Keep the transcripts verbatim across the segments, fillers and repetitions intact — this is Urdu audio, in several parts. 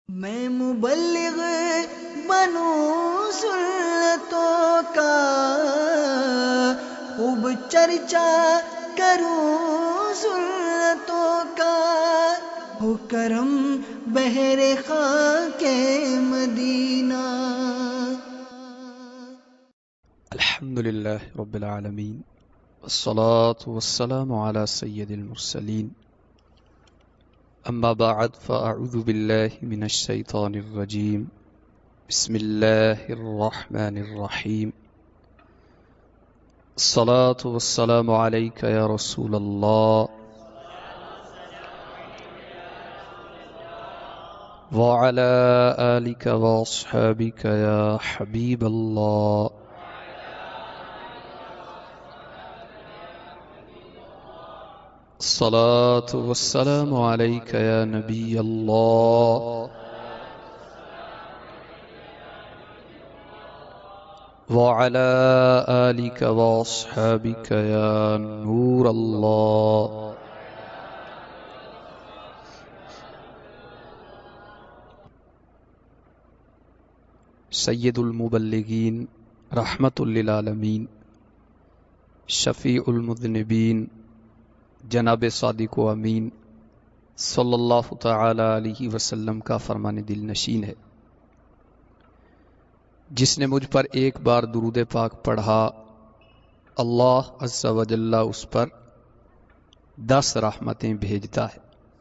میں مبلغ بنوں سنتوں کا، خوب چرچا کروں سنتوں کا، ہو کرم بہر خاک مدینہ۔ الحمد للہ رب العالمین، والصلاة والسلام على سید المرسلین، اما بعد فاعوذ باللہ من الشیطان الرجیم، بسم اللہ الرحمن الرحیم۔ الصلاة والسلام علیک یا رسول اللہ، وعلى آلک واصحابک یا حبیب اللہ۔ الصلاة والسلام عليك يا نبي الله، وعلى آلك واصحابك يا نور الله۔ سید المبلغین رحمت للعالمین، شفیع المذنبین، جناب صادق و امین صلی اللہ تعالی علیہ وسلم کا فرمان دل نشین ہے، جس نے مجھ پر ایک بار درود پاک پڑھا، اللہ عز و جل اس پر دس رحمتیں بھیجتا ہے۔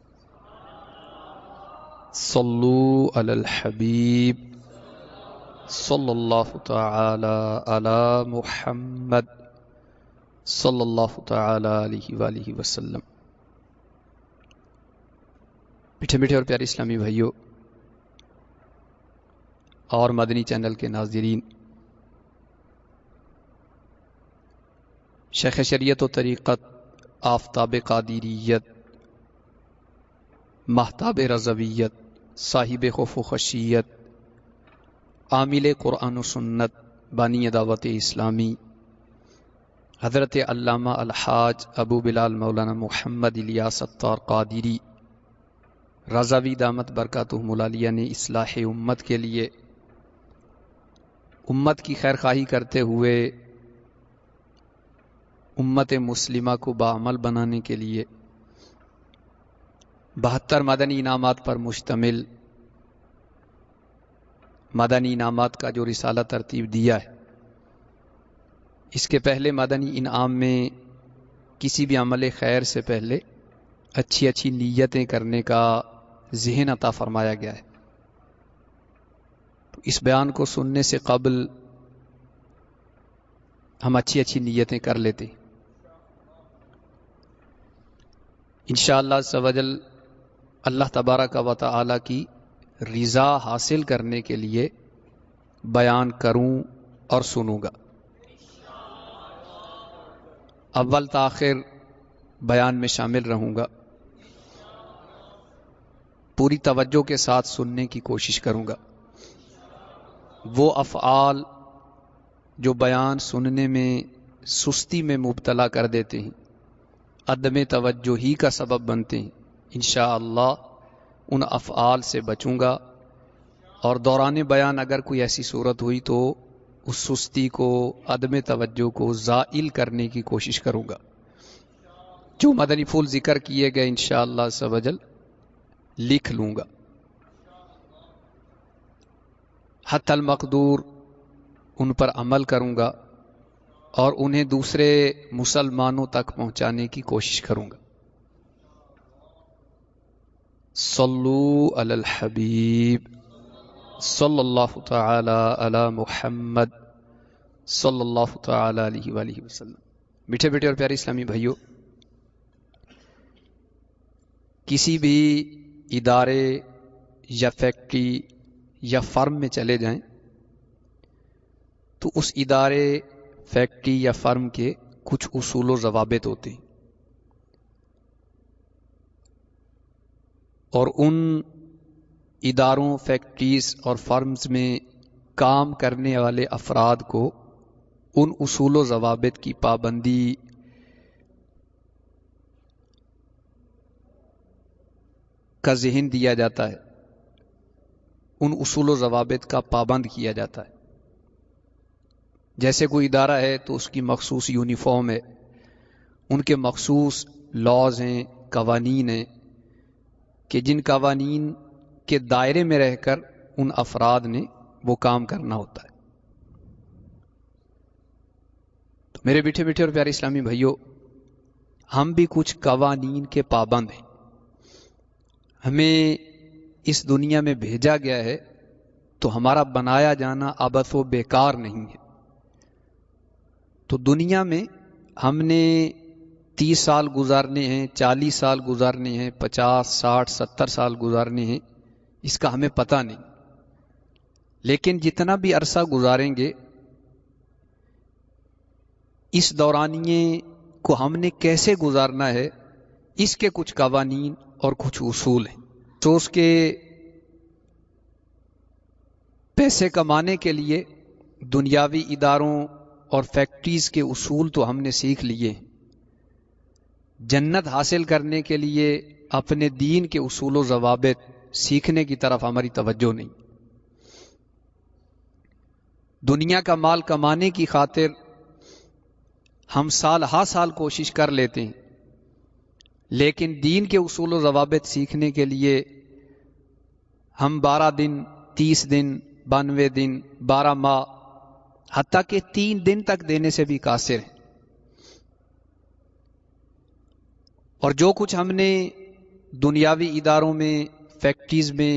صلو علی الحبیب صلی اللہ تعالی علی محمد صلی اللہ تعالی علیہ وآلہ وسلم۔ میٹھے میٹھے اور پیارے اسلامی بھائیوں اور مدنی چینل کے ناظرین، شیخ شریعت و طریقت، آفتاب قادریت، مہتاب رضویت، صاحب خوف و خشیت، عامل قرآن و سنت، بانی دعوت اسلامی، حضرت علامہ الحاج ابو بلال مولانا محمد الیاس ستار قادری رضوی دامت برکاتہم العالیہ نے اصلاح امت کے لیے، امت کی خیر خواہی کرتے ہوئے امت مسلمہ کو باعمل بنانے کے لیے بہتر مدنی انعامات پر مشتمل مدنی انعامات کا جو رسالہ ترتیب دیا ہے، اس کے پہلے مدنی انعام میں کسی بھی عمل خیر سے پہلے اچھی اچھی نیتیں کرنے کا ذہن عطا فرمایا گیا ہے۔ تو اس بیان کو سننے سے قبل ہم اچھی اچھی نیتیں کر لیتے، انشاءاللہ عز و جل اللہ تبارک و تعالی کی رضا حاصل کرنے کے لیے بیان کروں اور سنوں گا۔ اول تاخیر بیان میں شامل رہوں گا، پوری توجہ کے ساتھ سننے کی کوشش کروں گا۔ وہ افعال جو بیان سننے میں سستی میں مبتلا کر دیتے ہیں، عدم توجہ ہی کا سبب بنتے ہیں، انشاءاللہ ان افعال سے بچوں گا، اور دوران بیان اگر کوئی ایسی صورت ہوئی تو اس سستی کو، عدم توجہ کو زائل کرنے کی کوشش کروں گا۔ جو مدنی پھول ذکر کیے گئے انشاءاللہ عز و جل لکھ لوں گا، حتی المقدور ان پر عمل کروں گا اور انہیں دوسرے مسلمانوں تک پہنچانے کی کوشش کروں گا۔ صلو علی الحبیب صلی اللہ تعالی علی محمد صلی اللہ تعالی علیہ وآلہ وسلم۔ میٹھے بیٹے اور پیارے اسلامی بھائیوں، کسی بھی ادارے یا فیکٹری یا فرم میں چلے جائیں تو اس ادارے، فیکٹری یا فرم کے کچھ اصول و ضوابط ہوتے ہیں، اور ان اداروں، فیکٹریز اور فرمز میں کام کرنے والے افراد کو ان اصول و ضوابط کی پابندی کا ذہن دیا جاتا ہے، ان اصول و ضوابط کا پابند کیا جاتا ہے. جیسے کوئی ادارہ ہے تو اس کی مخصوص یونیفارم ہے، ان کے مخصوص لاز ہیں، قوانین ہیں کہ جن قوانین کے دائرے میں رہ کر ان افراد نے وہ کام کرنا ہوتا ہے. تو میرے میٹھے میٹھے اور پیارے اسلامی بھائیوں، ہم بھی کچھ قوانین کے پابند ہیں. ہمیں اس دنیا میں بھیجا گیا ہے تو ہمارا بنایا جانا عبث و بیکار نہیں ہے. تو دنیا میں ہم نے تیس سال گزارنے ہیں، چالیس سال گزارنے ہیں، پچاس ساٹھ ستر سال گزارنے ہیں، اس کا ہمیں پتہ نہیں. لیکن جتنا بھی عرصہ گزاریں گے، اس دورانیے کو ہم نے کیسے گزارنا ہے، اس کے کچھ قوانین اور کچھ اصول ہیں. تو اس کے پیسے کمانے کے لیے دنیاوی اداروں اور فیکٹریز کے اصول تو ہم نے سیکھ لیے ہیں. جنت حاصل کرنے کے لیے اپنے دین کے اصول و ضوابط سیکھنے کی طرف ہماری توجہ نہیں. دنیا کا مال کمانے کی خاطر ہم سال ہا سال کوشش کر لیتے ہیں، لیکن دین کے اصول و ضوابط سیکھنے کے لیے ہم بارہ دن، تیس دن، بانوے دن، بارہ ماہ، حتیٰ کہ تین دن تک دینے سے بھی قاصر ہیں. اور جو کچھ ہم نے دنیاوی اداروں میں، فیکٹریز میں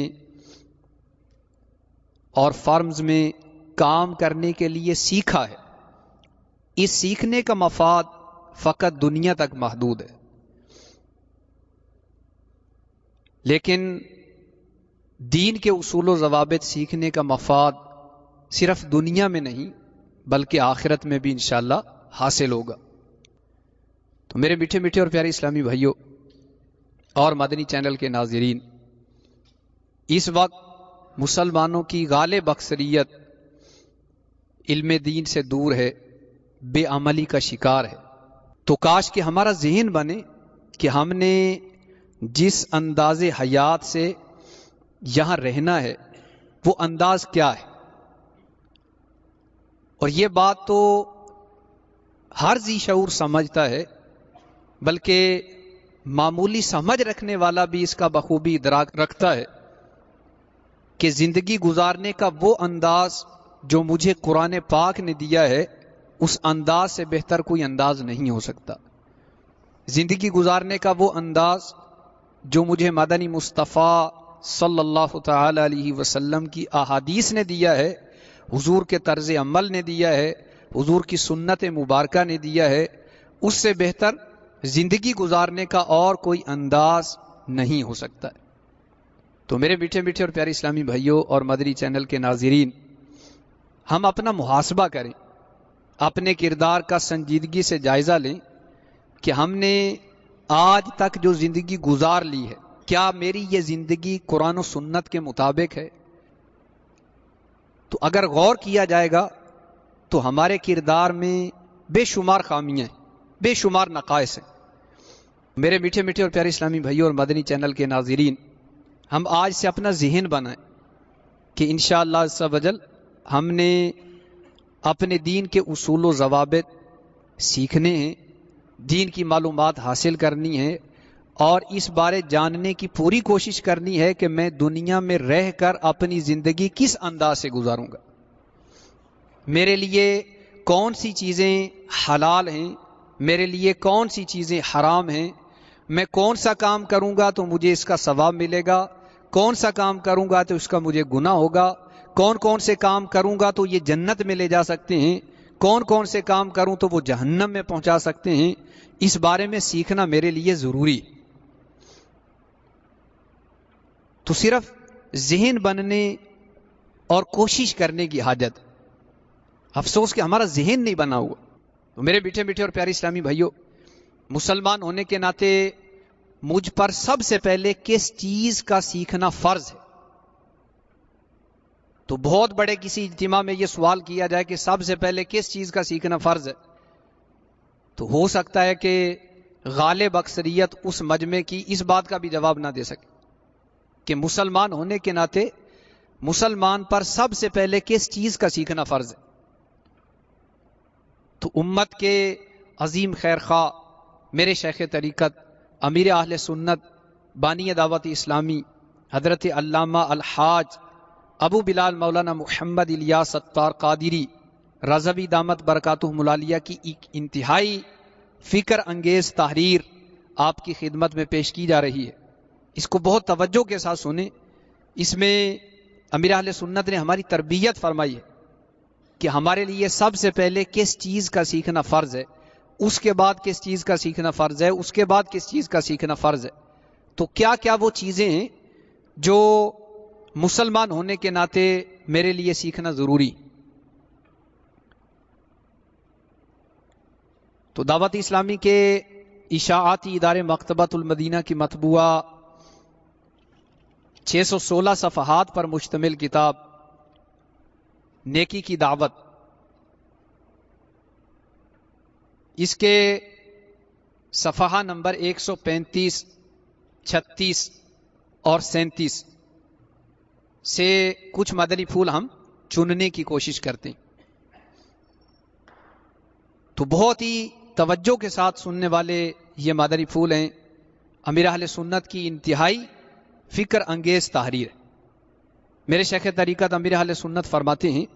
اور فارمز میں کام کرنے کے لیے سیکھا ہے، اس سیکھنے کا مفاد فقط دنیا تک محدود ہے. لیکن دین کے اصول و ضوابط سیکھنے کا مفاد صرف دنیا میں نہیں بلکہ آخرت میں بھی انشاءاللہ حاصل ہوگا. تو میرے میٹھے میٹھے اور پیارے اسلامی بھائیوں اور مدنی چینل کے ناظرین، اس وقت مسلمانوں کی غالب اکثریت علم دین سے دور ہے، بے عملی کا شکار ہے. تو کاش کہ ہمارا ذہن بنے کہ ہم نے جس انداز حیات سے یہاں رہنا ہے وہ انداز کیا ہے. اور یہ بات تو ہر ذی شعور سمجھتا ہے، بلکہ معمولی سمجھ رکھنے والا بھی اس کا بخوبی ادراک رکھتا ہے کہ زندگی گزارنے کا وہ انداز جو مجھے قرآن پاک نے دیا ہے، اس انداز سے بہتر کوئی انداز نہیں ہو سکتا. زندگی گزارنے کا وہ انداز جو مجھے مدنی مصطفیٰ صلی اللہ تعالی علیہ وسلم کی احادیث نے دیا ہے، حضور کے طرز عمل نے دیا ہے، حضور کی سنت مبارکہ نے دیا ہے، اس سے بہتر زندگی گزارنے کا اور کوئی انداز نہیں ہو سکتا ہے. تو میرے میٹھے میٹھے اور پیارے اسلامی بھائیوں اور مدنی چینل کے ناظرین، ہم اپنا محاسبہ کریں، اپنے کردار کا سنجیدگی سے جائزہ لیں کہ ہم نے آج تک جو زندگی گزار لی ہے، کیا میری یہ زندگی قرآن و سنت کے مطابق ہے؟ تو اگر غور کیا جائے گا تو ہمارے کردار میں بے شمار خامیاں ہیں، بے شمار نقائص ہیں. میرے میٹھے میٹھے اور پیارے اسلامی بھائیوں اور مدنی چینل کے ناظرین، ہم آج سے اپنا ذہن بنائیں کہ انشاءاللہ عز و جل ہم نے اپنے دین کے اصول و ضوابط سیکھنے ہیں، دین کی معلومات حاصل کرنی ہے، اور اس بارے جاننے کی پوری کوشش کرنی ہے کہ میں دنیا میں رہ کر اپنی زندگی کس انداز سے گزاروں گا. میرے لیے کون سی چیزیں حلال ہیں، میرے لیے کون سی چیزیں حرام ہیں، میں کون سا کام کروں گا تو مجھے اس کا ثواب ملے گا، کون سا کام کروں گا تو اس کا مجھے گناہ ہوگا، کون کون سے کام کروں گا تو یہ جنت میں لے جا سکتے ہیں، کون کون سے کام کروں تو وہ جہنم میں پہنچا سکتے ہیں. اس بارے میں سیکھنا میرے لیے ضروری ہے. تو صرف ذہن بننے اور کوشش کرنے کی حاجت. افسوس کہ ہمارا ذہن نہیں بنا ہوا. تو میرے میٹھے میٹھے اور پیارے اسلامی بھائیوں، مسلمان ہونے کے ناطے مجھ پر سب سے پہلے کس چیز کا سیکھنا فرض ہے. تو بہت بڑے کسی اجتماع میں یہ سوال کیا جائے کہ سب سے پہلے کس چیز کا سیکھنا فرض ہے، تو ہو سکتا ہے کہ غالب اکثریت اس مجمع کی اس بات کا بھی جواب نہ دے سکے کہ مسلمان ہونے کے ناطے مسلمان پر سب سے پہلے کس چیز کا سیکھنا فرض ہے؟ تو امت کے عظیم خیر خواہ میرے شیخ طریقت امیر اہل سنت بانی دعوت اسلامی حضرت علامہ الحاج ابو بلال مولانا محمد الیاس ستار قادری رضوی دامت برکاتہم العالیہ کی ایک انتہائی فکر انگیز تحریر آپ کی خدمت میں پیش کی جا رہی ہے. اس کو بہت توجہ کے ساتھ سنیں. اس میں امیر اہل سنت نے ہماری تربیت فرمائی ہے کہ ہمارے لیے سب سے پہلے کس چیز کا سیکھنا فرض ہے، اس کے بعد کس چیز کا سیکھنا فرض ہے، اس کے بعد کس چیز کا سیکھنا فرض ہے. تو کیا کیا وہ چیزیں ہیں جو مسلمان ہونے کے ناطے میرے لیے سیکھنا ضروری. تو دعوت اسلامی کے اشاعتی ادارے مکتبۃ المدینہ کی مطبوعہ چھ سو سولہ صفحات پر مشتمل کتاب نیکی کی دعوت، اس کے صفحہ نمبر ایک سو پینتیس، چھتیس اور سینتیس سے کچھ مدنی پھول ہم چننے کی کوشش کرتے ہیں. تو بہت ہی توجہ کے ساتھ سننے والے یہ مدنی پھول ہیں. امیر اہل سنت کی انتہائی فکر انگیز تحریر. میرے شیخ طریقت امیر اہل سنت فرماتے ہیں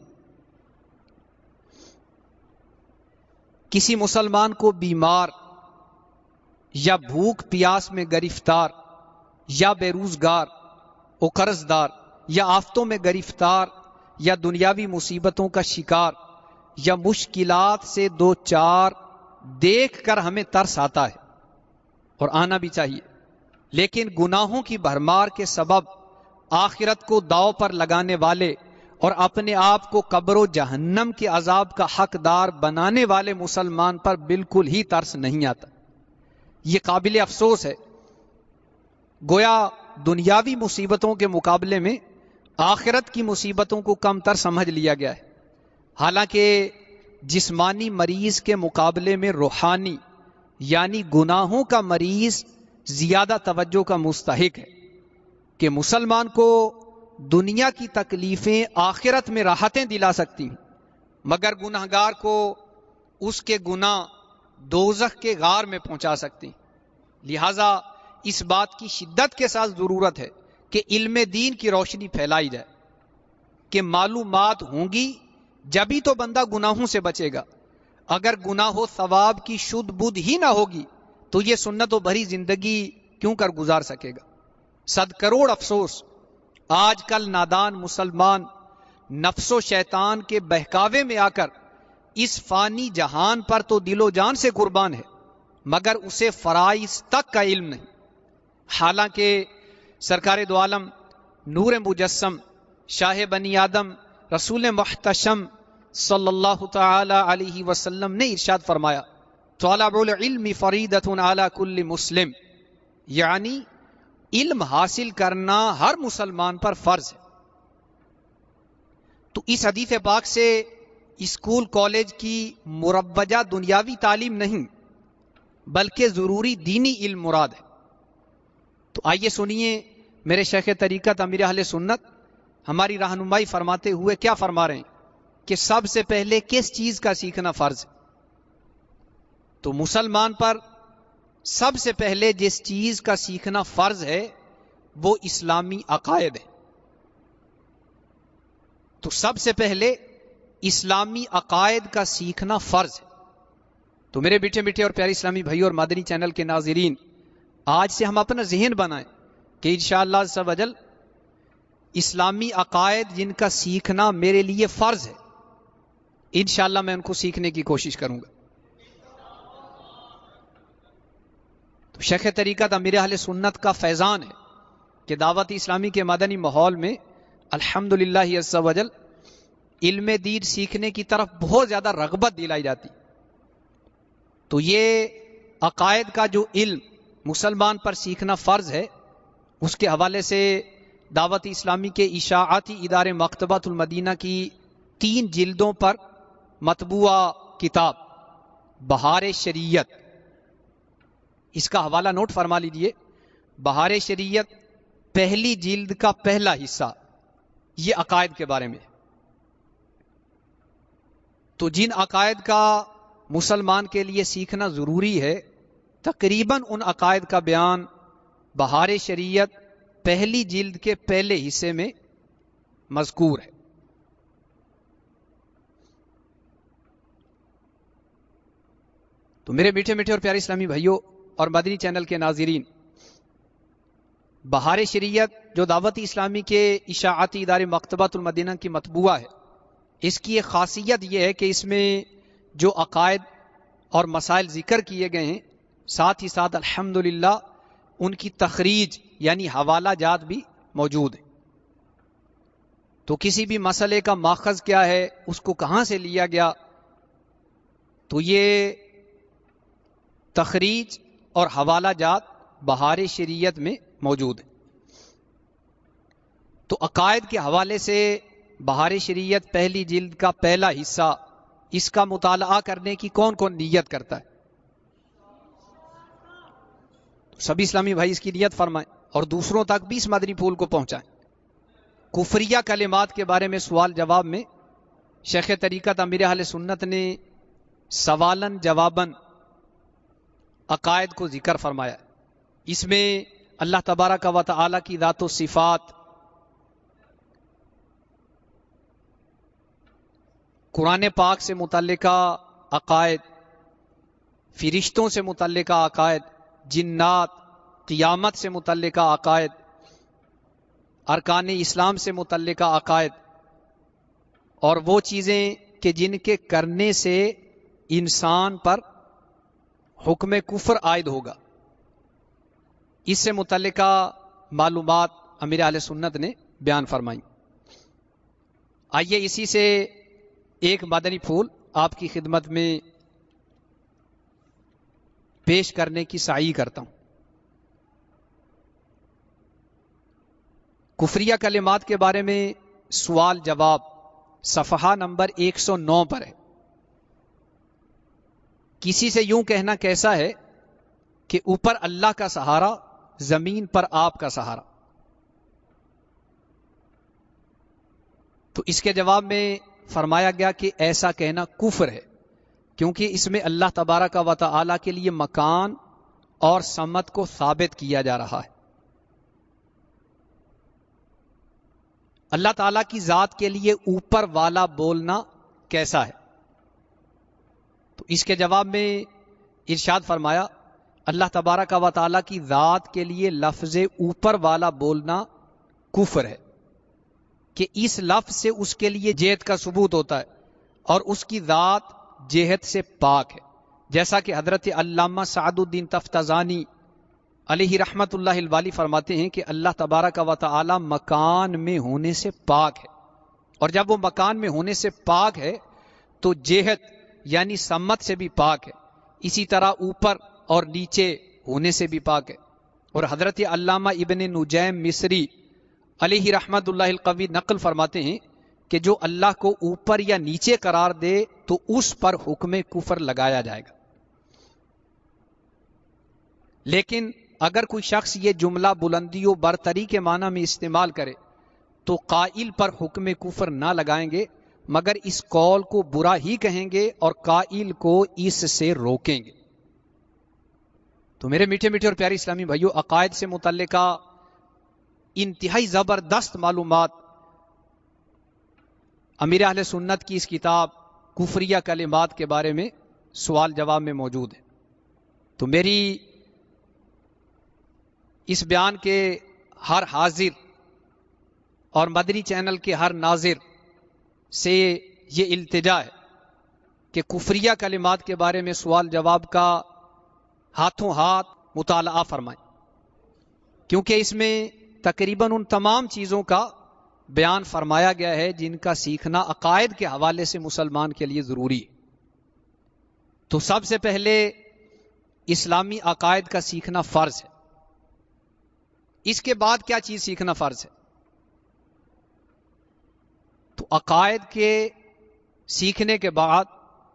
کسی مسلمان کو بیمار یا بھوک پیاس میں گرفتار یا بے روزگار و قرض دار یا آفتوں میں گرفتار یا دنیاوی مصیبتوں کا شکار یا مشکلات سے دو چار دیکھ کر ہمیں ترس آتا ہے اور آنا بھی چاہیے، لیکن گناہوں کی بھرمار کے سبب آخرت کو داؤ پر لگانے والے اور اپنے آپ کو قبر و جہنم کے عذاب کا حقدار بنانے والے مسلمان پر بالکل ہی ترس نہیں آتا. یہ قابل افسوس ہے. گویا دنیاوی مصیبتوں کے مقابلے میں آخرت کی مصیبتوں کو کم تر سمجھ لیا گیا ہے، حالانکہ جسمانی مریض کے مقابلے میں روحانی یعنی گناہوں کا مریض زیادہ توجہ کا مستحق ہے کہ مسلمان کو دنیا کی تکلیفیں آخرت میں راحتیں دلا سکتی ہیں، مگر گناہگار کو اس کے گناہ دوزخ کے غار میں پہنچا سکتی ہیں. لہذا اس بات کی شدت کے ساتھ ضرورت ہے کہ علم دین کی روشنی پھیلائی جائے کہ معلومات ہوں گی جبھی تو بندہ گناہوں سے بچے گا. اگر گناہ و ثواب کی شدھ بدھ ہی نہ ہوگی تو یہ سنت و بھری زندگی کیوں کر گزار سکے گا. صد کروڑ افسوس آج کل نادان مسلمان نفس و شیطان کے بہکاوے میں آ کر اس فانی جہان پر تو دل و جان سے قربان ہے مگر اسے فرائض تک کا علم نہیں. حالانکہ سرکار دو عالم نور مجسم شاہ بنی آدم رسول محتشم صلی اللہ تعالی علیہ وسلم نے ارشاد فرمایا طلب العلم فریضۃ علی کل مسلم، یعنی علم حاصل کرنا ہر مسلمان پر فرض ہے. تو اس حدیث پاک سے اسکول کالج کی مروجہ دنیاوی تعلیم نہیں بلکہ ضروری دینی علم مراد ہے. تو آئیے سنیے میرے شیخ طریقت امیر اہل سنت ہماری رہنمائی فرماتے ہوئے کیا فرما رہے ہیں کہ سب سے پہلے کس چیز کا سیکھنا فرض ہے. تو مسلمان پر سب سے پہلے جس چیز کا سیکھنا فرض ہے وہ اسلامی عقائد ہے. تو سب سے پہلے اسلامی عقائد کا سیکھنا فرض ہے. تو میرے میٹھے میٹھے اور پیارے اسلامی بھائی اور مدنی چینل کے ناظرین، آج سے ہم اپنا ذہن بنائیں کہ انشاءاللہ عز و جل اسلامی عقائد جن کا سیکھنا میرے لیے فرض ہے، انشاءاللہ میں ان کو سیکھنے کی کوشش کروں گا. تو شیخ طریقت امیر اہل سنت کا فیضان ہے کہ دعوت اسلامی کے مدنی ماحول میں الحمدللہ عز و جل علم دین سیکھنے کی طرف بہت زیادہ رغبت دلائی جاتی. تو یہ عقائد کا جو علم مسلمان پر سیکھنا فرض ہے، اس کے حوالے سے دعوت اسلامی کے اشاعتی ادارے مکتبۃ المدینہ کی تین جلدوں پر مطبوعہ کتاب بہار شریعت، اس کا حوالہ نوٹ فرما لیجئے. بہار شریعت پہلی جلد کا پہلا حصہ یہ عقائد کے بارے میں. تو جن عقائد کا مسلمان کے لیے سیکھنا ضروری ہے، تقریباً ان عقائد کا بیان بہار شریعت پہلی جلد کے پہلے حصے میں مذکور ہے. تو میرے میٹھے میٹھے اور پیارے اسلامی بھائیوں اور مدنی چینل کے ناظرین، بہار شریعت جو دعوت اسلامی کے اشاعتی ادارے مکتبۃ المدینہ کی مطبوعہ ہے، اس کی ایک خاصیت یہ ہے کہ اس میں جو عقائد اور مسائل ذکر کیے گئے ہیں، ساتھ ہی ساتھ الحمدللہ ان کی تخریج یعنی حوالہ جات بھی موجود ہیں. تو کسی بھی مسئلے کا ماخذ کیا ہے، اس کو کہاں سے لیا گیا، تو یہ تخریج اور حوالہ جات بہار شریعت میں موجود ہے. تو عقائد کے حوالے سے بہار شریعت پہلی جلد کا پہلا حصہ، اس کا مطالعہ کرنے کی کون کون نیت کرتا ہے؟ سبھی اسلامی بھائی اس کی نیت فرمائیں اور دوسروں تک بھی اس مدنی پھول کو پہنچائیں. کفریہ کلمات کے بارے میں سوال جواب میں شیخ طریقت امیر اہل سنت نے سوالن جوابن عقائد کو ذکر فرمایا. اس میں اللہ تبارک و تعالی کی ذات و صفات، قرآن پاک سے متعلقہ عقائد، فرشتوں سے متعلقہ عقائد، جنات، قیامت سے متعلقہ عقائد، ارکان اسلام سے متعلقہ عقائد، اور وہ چیزیں کہ جن کے کرنے سے انسان پر حکم کفر عائد ہوگا، اس سے متعلقہ معلومات امیر اہل سنت نے بیان فرمائی. آئیے اسی سے ایک مدنی پھول آپ کی خدمت میں پیش کرنے کی سعی کرتا ہوں. کفریہ کلمات کے بارے میں سوال جواب صفحہ نمبر ایک سو نو پر ہے. کسی سے یوں کہنا کیسا ہے کہ اوپر اللہ کا سہارا، زمین پر آپ کا سہارا. تو اس کے جواب میں فرمایا گیا کہ ایسا کہنا کفر ہے، کیونکہ اس میں اللہ تبارک و تعالی کے لیے مکان اور سمت کو ثابت کیا جا رہا ہے. اللہ تعالیٰ کی ذات کے لیے اوپر والا بولنا کیسا ہے؟ تو اس کے جواب میں ارشاد فرمایا اللہ تبارک و تعالیٰ کی ذات کے لیے لفظ اوپر والا بولنا کفر ہے کہ اس لفظ سے اس کے لیے جہت کا ثبوت ہوتا ہے اور اس کی ذات جہت سے پاک ہے، جیسا کہ حضرت علامہ سعد الدین تفتزانی علیہ رحمت اللہ الوالی فرماتے ہیں کہ اللہ تبارک و تعالی مکان میں ہونے سے پاک ہے، اور جب وہ مکان میں ہونے سے پاک ہے تو جہت یعنی سمت سے بھی پاک ہے، اسی طرح اوپر اور نیچے ہونے سے بھی پاک ہے. اور حضرت علامہ ابن نجیم مصری علیہ رحمت اللہ القوی نقل فرماتے ہیں کہ جو اللہ کو اوپر یا نیچے قرار دے تو اس پر حکم کفر لگایا جائے گا. لیکن اگر کوئی شخص یہ جملہ بلندی و برتری کے معنی میں استعمال کرے تو قائل پر حکم کفر نہ لگائیں گے، مگر اس قول کو برا ہی کہیں گے اور قائل کو اس سے روکیں گے. تو میرے میٹھے میٹھے اور پیارے اسلامی بھائیوں، عقائد سے متعلقہ انتہائی زبردست معلومات امیر اہل سنت کی اس کتاب کفریہ کلمات کے بارے میں سوال جواب میں موجود ہے. تو میری اس بیان کے ہر حاضر اور مدنی چینل کے ہر ناظر سے یہ التجا ہے کہ کفریہ کلمات کے بارے میں سوال جواب کا ہاتھوں ہاتھ مطالعہ فرمائیں، کیونکہ اس میں تقریباً ان تمام چیزوں کا بیان فرمایا گیا ہے جن کا سیکھنا عقائد کے حوالے سے مسلمان کے لیے ضروری ہے. تو سب سے پہلے اسلامی عقائد کا سیکھنا فرض ہے. اس کے بعد کیا چیز سیکھنا فرض ہے؟ تو عقائد کے سیکھنے کے بعد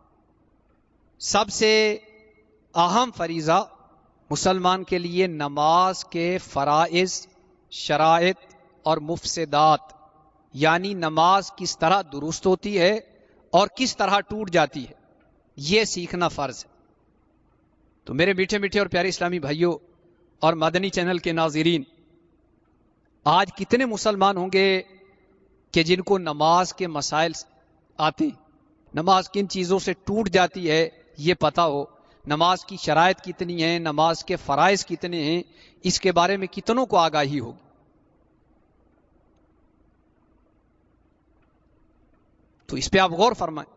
سب سے اہم فریضہ مسلمان کے لیے نماز کے فرائض، شرائط اور مفسدات یعنی نماز کس طرح درست ہوتی ہے اور کس طرح ٹوٹ جاتی ہے، یہ سیکھنا فرض ہے۔ تو میرے میٹھے میٹھے اور پیارے اسلامی بھائیوں اور مدنی چینل کے ناظرین، آج کتنے مسلمان ہوں گے کہ جن کو نماز کے مسائل آتے ہیں، نماز کن چیزوں سے ٹوٹ جاتی ہے یہ پتا ہو، نماز کی شرائط کتنی ہیں، نماز کے فرائض کتنے ہیں، اس کے بارے میں کتنوں کو آگاہی ہوگی؟ تو اس پہ آپ غور فرمائیں۔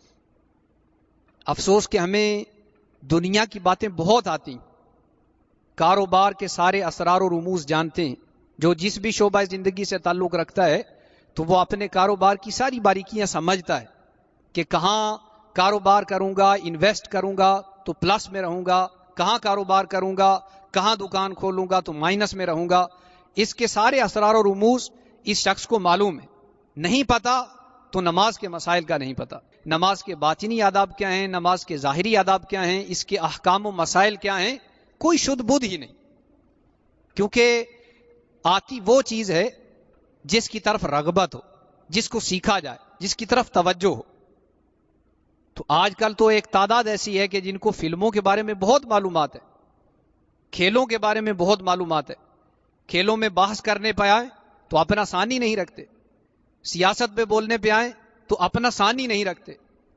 افسوس کہ ہمیں دنیا کی باتیں بہت آتی ہیں، کاروبار کے سارے اسرار و رموز جانتے ہیں، جو جس بھی شعبہ زندگی سے تعلق رکھتا ہے تو وہ اپنے کاروبار کی ساری باریکیاں سمجھتا ہے کہ کہاں کاروبار کروں گا، انویسٹ کروں گا تو پلس میں رہوں گا، کہاں کاروبار کروں گا، کہاں دکان کھولوں گا تو مائنس میں رہوں گا۔ اس کے سارے اسرار و رموز اس شخص کو معلوم ہے، نہیں پتا تو نماز کے مسائل کا نہیں پتا، نماز کے باطنی آداب کیا ہیں، نماز کے ظاہری آداب کیا ہیں، اس کے احکام و مسائل کیا ہیں، کوئی شدھ بدھ ہی نہیں، کیونکہ آتی وہ چیز ہے جس کی طرف رغبت ہو، جس کو سیکھا جائے، جس کی طرف توجہ ہو۔ تو آج کل تو ایک تعداد ایسی ہے کہ جن کو فلموں کے بارے میں بہت معلومات ہے، کھیلوں کے بارے میں بہت معلومات ہے، کھیلوں میں بحث کرنے پہ آئے تو اپنا ثانی نہیں رکھتے، سیاست پہ بولنے پہ آئے تو اپنا ثانی نہیں رکھتے،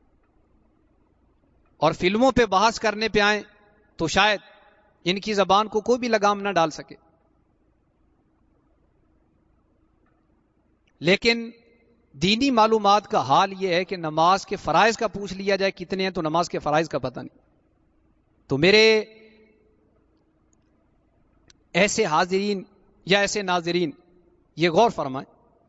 اور فلموں پہ بحث کرنے پہ آئے تو شاید ان کی زبان کو کوئی بھی لگام نہ ڈال سکے۔ لیکن دینی معلومات کا حال یہ ہے کہ نماز کے فرائض کا پوچھ لیا جائے کتنے ہیں تو نماز کے فرائض کا پتہ نہیں۔ تو میرے ایسے حاضرین یا ایسے ناظرین یہ غور فرمائیں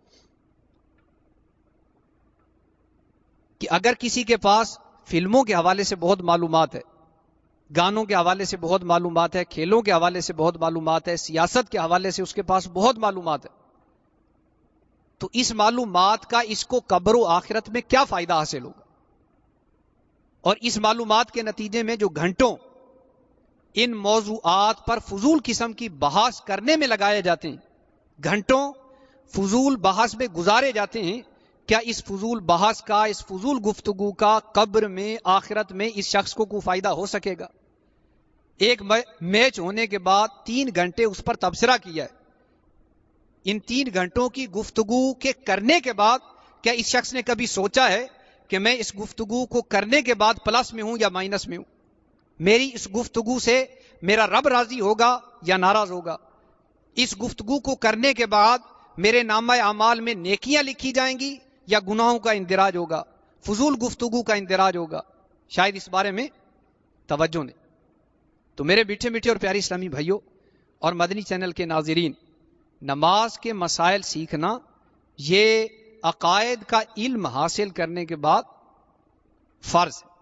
کہ اگر کسی کے پاس فلموں کے حوالے سے بہت معلومات ہے، گانوں کے حوالے سے بہت معلومات ہے، کھیلوں کے حوالے سے بہت معلومات ہے، سیاست کے حوالے سے اس کے پاس بہت معلومات ہے، تو اس معلومات کا اس کو قبر و آخرت میں کیا فائدہ حاصل ہوگا؟ اور اس معلومات کے نتیجے میں جو گھنٹوں ان موضوعات پر فضول قسم کی بحث کرنے میں لگائے جاتے ہیں، گھنٹوں فضول بحث میں گزارے جاتے ہیں، کیا اس فضول بحث کا، اس فضول گفتگو کا قبر میں، آخرت میں اس شخص کو کوئی فائدہ ہو سکے گا؟ ایک میچ ہونے کے بعد تین گھنٹے اس پر تبصرہ کیا ہے، ان تین گھنٹوں کی گفتگو کے کرنے کے بعد کیا اس شخص نے کبھی سوچا ہے کہ میں اس گفتگو کو کرنے کے بعد پلس میں ہوں یا مائنس میں ہوں؟ میری اس گفتگو سے میرا رب راضی ہوگا یا ناراض ہوگا؟ اس گفتگو کو کرنے کے بعد میرے نامہ اعمال میں نیکیاں لکھی جائیں گی یا گناہوں کا اندراج ہوگا، فضول گفتگو کا اندراج ہوگا؟ شاید اس بارے میں توجہ نہیں۔ تو میرے میٹھے میٹھے اور پیارے اسلامی بھائیوں اور مدنی چینل کے ناظرین، نماز کے مسائل سیکھنا یہ عقائد کا علم حاصل کرنے کے بعد فرض ہے۔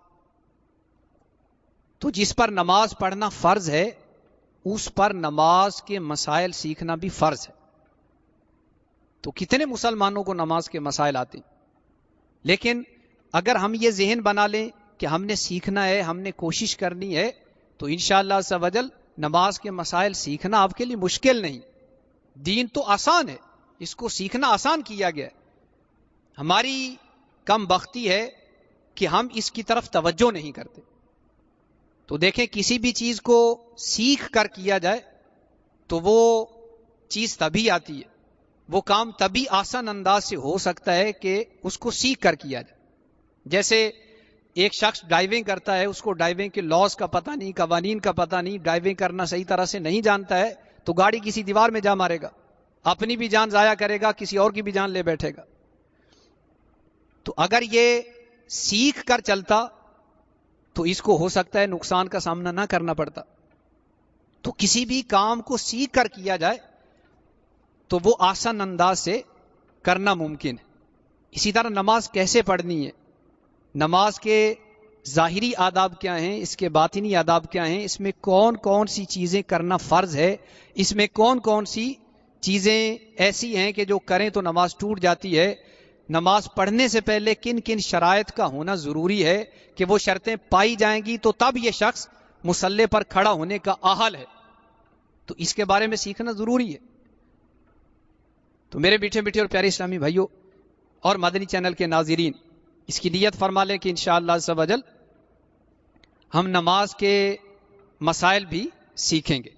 تو جس پر نماز پڑھنا فرض ہے اس پر نماز کے مسائل سیکھنا بھی فرض ہے۔ تو کتنے مسلمانوں کو نماز کے مسائل آتے ہیں، لیکن اگر ہم یہ ذہن بنا لیں کہ ہم نے سیکھنا ہے، ہم نے کوشش کرنی ہے، تو انشاءاللہ عز و جل نماز کے مسائل سیکھنا آپ کے لیے مشکل نہیں۔ دین تو آسان ہے، اس کو سیکھنا آسان کیا گیا ہے، ہماری کم بختی ہے کہ ہم اس کی طرف توجہ نہیں کرتے۔ تو دیکھیں کسی بھی چیز کو سیکھ کر کیا جائے تو وہ چیز تبھی آتی ہے، وہ کام تبھی آسان انداز سے ہو سکتا ہے کہ اس کو سیکھ کر کیا جائے۔ جیسے ایک شخص ڈرائیونگ کرتا ہے، اس کو ڈرائیونگ کے لاز کا پتہ نہیں، قوانین کا پتہ نہیں، ڈرائیونگ کرنا صحیح طرح سے نہیں جانتا ہے، تو گاڑی کسی دیوار میں جا مارے گا، اپنی بھی جان ضائع کرے گا، کسی اور کی بھی جان لے بیٹھے گا۔ تو اگر یہ سیکھ کر چلتا تو اس کو ہو سکتا ہے نقصان کا سامنا نہ کرنا پڑتا۔ تو کسی بھی کام کو سیکھ کر کیا جائے تو وہ آسان انداز سے کرنا ممکن ہے۔ اسی طرح نماز کیسے پڑھنی ہے، نماز کے ظاہری آداب کیا ہیں، اس کے باطنی آداب کیا ہیں، اس میں کون کون سی چیزیں کرنا فرض ہے، اس میں کون کون سی چیزیں ایسی ہیں کہ جو کریں تو نماز ٹوٹ جاتی ہے، نماز پڑھنے سے پہلے کن کن شرائط کا ہونا ضروری ہے کہ وہ شرطیں پائی جائیں گی تو تب یہ شخص مصلی پر کھڑا ہونے کا اہل ہے، تو اس کے بارے میں سیکھنا ضروری ہے۔ تو میرے میٹھے میٹھے اور پیارے اسلامی بھائیوں، اور مدنی چینل کے ناظرین اس کی نیت فرما لیں کہ انشاءاللہ عز و جل ہم نماز کے مسائل بھی سیکھیں گے.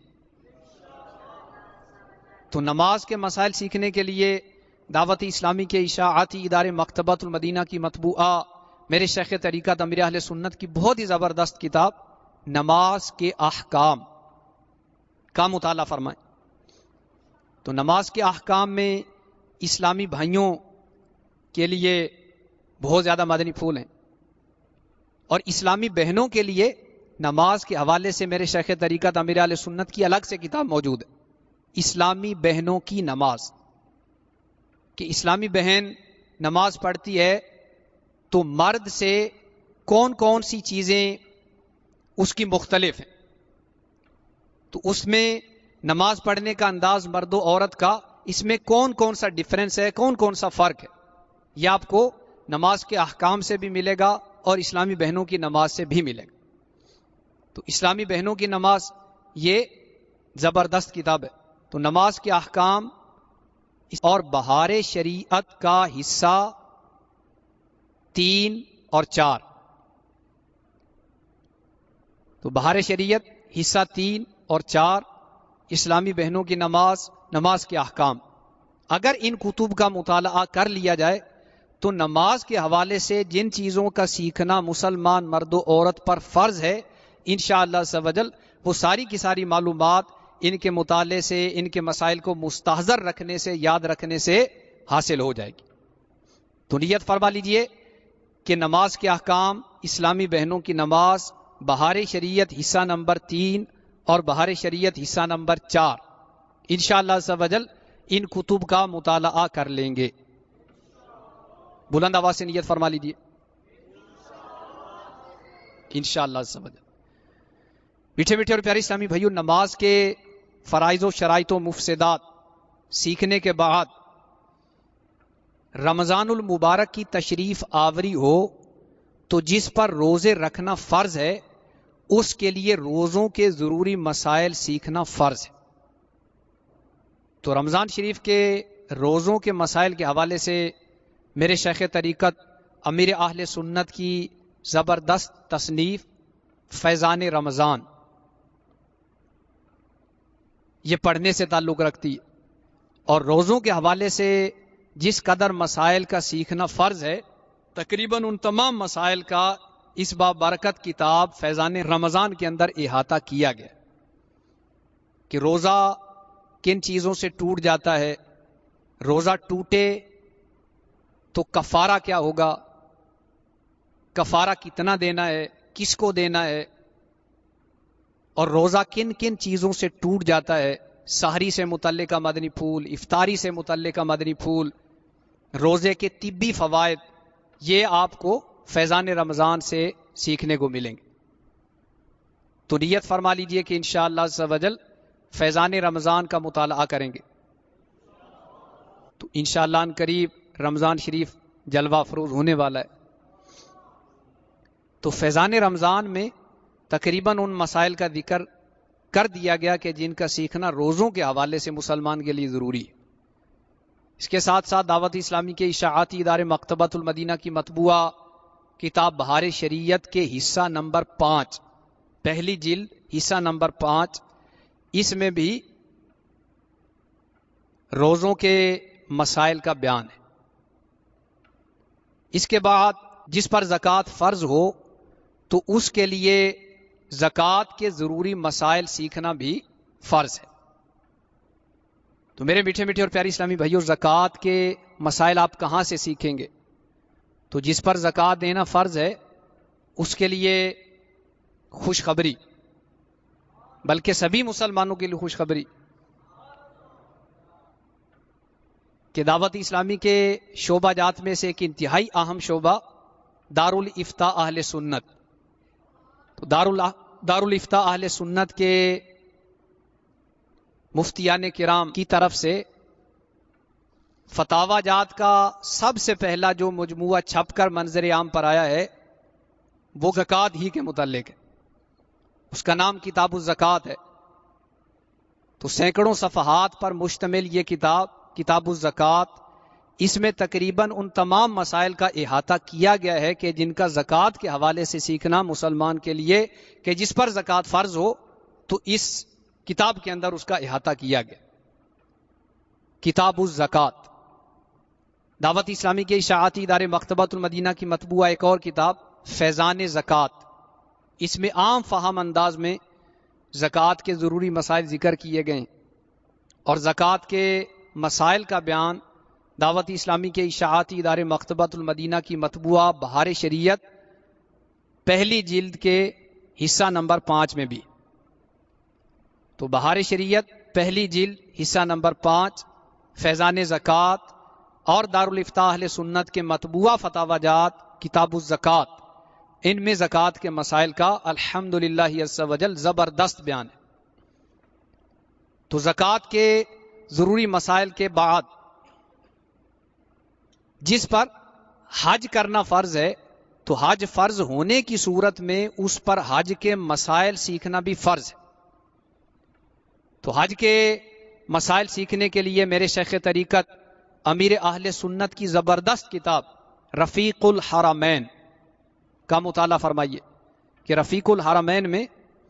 تو نماز کے مسائل سیکھنے کے لیے دعوت اسلامی کے اشاعتی ادارے مکتبۃ المدینہ کی مطبوعہ میرے شیخ طریقت امیر اہل سنت کی بہت ہی زبردست کتاب نماز کے احکام کا مطالعہ فرمائیں. تو نماز کے احکام میں اسلامی بھائیوں کے لیے بہت زیادہ مدنی پھول ہیں، اور اسلامی بہنوں کے لیے نماز کے حوالے سے میرے شیخ طریقت امیر اہل سنت کی الگ سے کتاب موجود ہے، اسلامی بہنوں کی نماز. کہ اسلامی بہن نماز پڑھتی ہے تو مرد سے کون کون سی چیزیں اس کی مختلف ہیں، تو اس میں نماز پڑھنے کا انداز مرد و عورت کا اس میں کون کون سا ڈفرنس ہے، کون کون سا فرق ہے، یہ آپ کو نماز کے احکام سے بھی ملے گا اور اسلامی بہنوں کی نماز سے بھی ملے گا. تو اسلامی بہنوں کی نماز یہ زبردست کتاب ہے. تو نماز کے احکام اور بہار شریعت کا حصہ تین اور چار. تو بہار شریعت حصہ تین اور چار اسلامی بہنوں کی نماز، نماز کے احکام. اگر ان کتب کا مطالعہ کر لیا جائے تو نماز کے حوالے سے جن چیزوں کا سیکھنا مسلمان مرد و عورت پر فرض ہے انشاءاللہ عز و جل وہ ساری کی ساری معلومات ان کے مطالعے سے، ان کے مسائل کو مستحضر رکھنے سے، یاد رکھنے سے حاصل ہو جائے گی. تو نیت فرما لیجئے کہ نماز کے احکام، اسلامی بہنوں کی نماز، بہار شریعت حصہ نمبر تین اور بہار شریعت حصہ نمبر چار انشاءاللہ عز و جل ان کتب کا مطالعہ کر لیں گے. بلند آواز سے نیت فرما لیجئے انشاءاللہ عز و جل. میٹھے میٹھے اور پیارے اسلامی بھائیوں، نماز کے فرائض و شرائط و مفسدات سیکھنے کے بعد رمضان المبارک کی تشریف آوری ہو تو جس پر روزے رکھنا فرض ہے اس کے لیے روزوں کے ضروری مسائل سیکھنا فرض ہے. تو رمضان شریف کے روزوں کے مسائل کے حوالے سے میرے شیخ طریقت امیر اہل سنت کی زبردست تصنیف فیضان رمضان یہ پڑھنے سے تعلق رکھتی ہے، اور روزوں کے حوالے سے جس قدر مسائل کا سیکھنا فرض ہے تقریباً ان تمام مسائل کا اس بابرکت کتاب فیضان رمضان کے اندر احاطہ کیا گیا کہ روزہ کن چیزوں سے ٹوٹ جاتا ہے، روزہ ٹوٹے تو کفارہ کیا ہوگا، کفارہ کتنا دینا ہے، کس کو دینا ہے، اور روزہ کن کن چیزوں سے ٹوٹ جاتا ہے. سحری سے متعلقہ مدنی پھول، افطاری سے متعلقہ مدنی پھول، روزے کے طبی فوائد، یہ آپ کو فیضان رمضان سے سیکھنے کو ملیں گے. تو نیت فرما لیجئے کہ انشاءاللہ عز و جل فیضان رمضان کا مطالعہ کریں گے. تو انشاءاللہ ان قریب رمضان شریف جلوہ افروز ہونے والا ہے. تو فیضان رمضان میں تقریباً ان مسائل کا ذکر کر دیا گیا کہ جن کا سیکھنا روزوں کے حوالے سے مسلمان کے لیے ضروری ہے. اس کے ساتھ ساتھ دعوت اسلامی کے اشاعتی ادارے مکتبۃ المدینہ کی مطبوعہ کتاب بہار شریعت کے حصہ نمبر پانچ، پہلی جلد حصہ نمبر پانچ، اس میں بھی روزوں کے مسائل کا بیان ہے. اس کے بعد جس پر زکوٰۃ فرض ہو تو اس کے لیے زکوٰۃ کے ضروری مسائل سیکھنا بھی فرض ہے. تو میرے میٹھے میٹھے اور پیاری اسلامی بھائیوں، زکوٰۃ کے مسائل آپ کہاں سے سیکھیں گے؟ تو جس پر زکوٰۃ دینا فرض ہے اس کے لیے خوشخبری، بلکہ سبھی مسلمانوں کے لیے خوشخبری کہ دعوت اسلامی کے شعبہ جات میں سے ایک انتہائی اہم شعبہ دارالافتاء اہل سنت. تو دارالافتاء اہل سنت کے مفتیان کرام کی طرف سے فتاوی جات کا سب سے پہلا جو مجموعہ چھپ کر منظر عام پر آیا ہے وہ زکوٰۃ ہی کے متعلق ہے. اس کا نام کتاب الزکوٰۃ ہے. تو سینکڑوں صفحات پر مشتمل یہ کتاب کتاب الزکوٰۃ اس میں تقریباً ان تمام مسائل کا احاطہ کیا گیا ہے کہ جن کا زکوٰۃ کے حوالے سے سیکھنا مسلمان کے لیے کہ جس پر زکوٰۃ فرض ہو تو اس کتاب کے اندر اس کا احاطہ کیا گیا. کتاب الزکوٰۃ، دعوت اسلامی کے اشاعتی ادارے مکتبۃ المدینہ کی مطبوعہ ایک اور کتاب فیضان زکوٰۃ. اس میں عام فہم انداز میں زکوٰۃ کے ضروری مسائل ذکر کیے گئے ہیں، اور زکوٰۃ کے مسائل کا بیان دعوت اسلامی کے اشاعتی ادارے مکتبۃ المدینہ کی مطبوعہ بہار شریعت پہلی جلد کے حصہ نمبر پانچ میں بھی. تو بہار شریعت پہلی جلد حصہ نمبر پانچ فیضان زکوٰۃ اور دارالافتاء اہل سنت کے مطبوعہ فتاوی جات کتاب الزکوٰۃ، ان میں زکوٰۃ کے مسائل کا الحمدللہ عز وجل زبردست بیان ہے. تو زکوٰۃ کے ضروری مسائل کے بعد جس پر حج کرنا فرض ہے تو حج فرض ہونے کی صورت میں اس پر حج کے مسائل سیکھنا بھی فرض ہے. تو حج کے مسائل سیکھنے کے لیے میرے شیخ طریقت امیر اہل سنت کی زبردست کتاب رفیق الحرمین کا مطالعہ فرمائیے کہ رفیق الحرمین میں